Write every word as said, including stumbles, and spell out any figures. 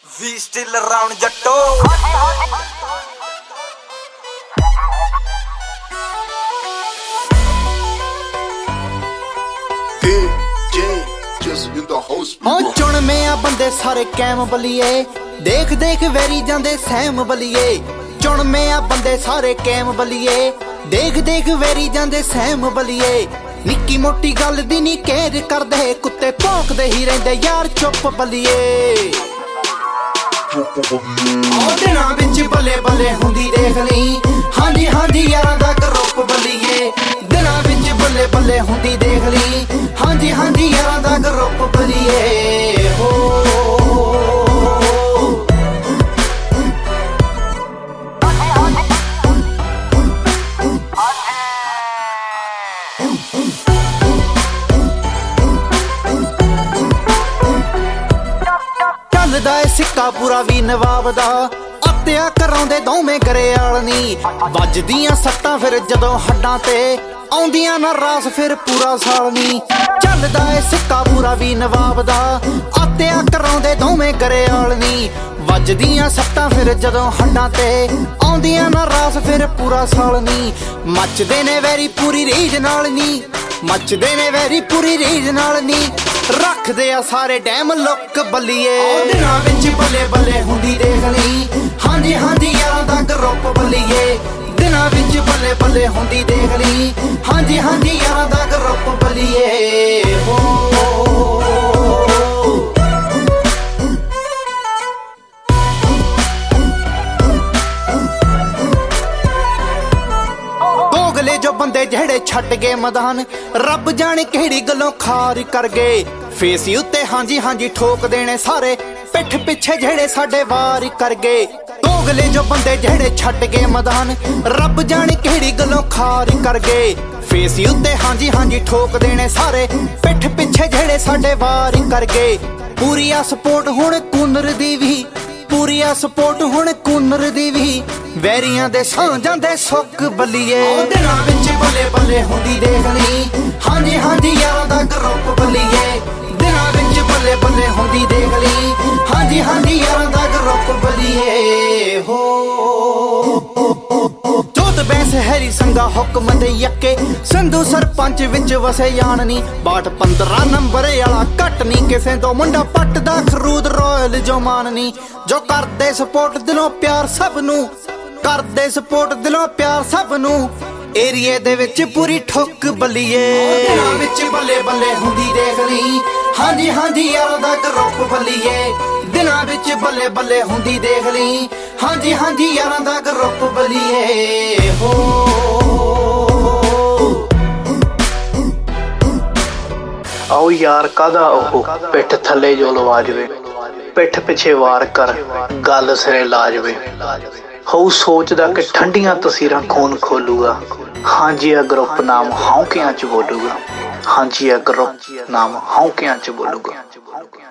We still around jatto. हाँ चुन में आ बंदे सारे कैम बलिए, देख देख वेरी जांदे सैम बलिए। चुन में आ बंदे सारे कैम बलिए, देख देख वेरी जांदे सैम बलिए। निक्की मोटी गल दी नी केयर करदे, कुत्ते भौंकदे ही रहिंदे यार चुप बलिए। दिनां विच बल्ले बल्ले हुंदी देख ली, हाँ जी हाँ जी यारां दा ग्रुप बलिए। दिनां विच बल्ले बल्ले हुंदी देख ली, हाँ जी हाँ जी यारां दा ग्रुप बलिए। हो चलदा ए सिक्का पूरा भी नवाब दा, अत्या कराउंदे दोवें गरेआल नी। वजदियां सट्टां फिर जदों हड्डां ते, आउंदियां ना रास फिर पूरा साल नी। चलदा ए सिक्का पूरा भी नवाब दा, अत्या कराउंदे दोवें गरेआल नी। वजदियां सट्टां फिर जदों हड्डां ते, आउंदियां ना रास फिर पूरा साल नी। मचदे ने वैरी पूरी रीझ नाल नी, मचदे ने वैरी पूरी रीझ नाल नी। रखदे आ सारे डैम लुक बलिए। दिनां विच बल्ले बल्ले हुंदी देख ली, हाँ जी हाँ जी यारां दा ग्रुप बलिए। दिनां विच बल्ले बल्ले हुंदी देख ली, हाँ जी हाँ जी यारां दा ग्रुप बलिए। हो दोगले जो बंदे जेड़े छड्ड गए मैदान, रब जाने केड़ी गल्लों खार कर गए। फेस उत्ते हाँ जी हाँ जी ठोक देने सारे, पिठ पिछे जेड़े साडे वार कर गए। दोगले जो बंदे जेड़े छड्ड गए मैदान, रब जाने केड़ी गल्लों खार कर गए। फेस उत्ते हाँ जी हाँ जी ठोक देने सारे, पिठ पिछे जेड़े साडे वार कर गए। पूरी आ सपोर्ट हुण कूनर दी भी, पूरी आ सपोर्ट हुण कूनर दी भी। वैरियां दे सौ जांदे सुक बलिए। दिनां विच बल्ले बल्ले हुंदी देख ली, हाँ जी हाँ जी यारां दा ग्रुप बलिए। दिनां विच बल्ले बल्ले हुंदी देख ली, हाँ जी हाँ जी यारां दा ग्रुप बलिए। हो जोत बैंस हैरी संगा हुक्म दे यक्के, संधू सरपंच विच वसे याननी। बाट पंद्रह नंबर आला घट नी किसे दो, मुंडा पट दा खरूद रॉयल जो माननी। जो करदे सपोर्ट दिलों प्यार सब नू, करदे सपोर्ट दिलों प्यार सब नू। एरिए दे विच पूरी ठुक बलिए। दिनां विच बल्ले बल्ले हुंदी देख ली, हाँ जी हाँ जी यारां दा ग्रुप बलिए। दिनां विच बल्ले बल्ले हुंदी देख ली, हाँ जी हाँ जी यारां दा ग्रुप बलिए। हो आओ यार कादा ओह पिठ थले जो लवा जवे, पिठ पिछे वार कर गल सिरे ला जवे। हो सोचदा कि ठंडियां तसीरां खून खोलूगा, हाँ जी आ ग्रुप नाम हौंकियां च बोलूगा। हाँ जी आ ग्रुप नाम हौंकियां च बोलूगा।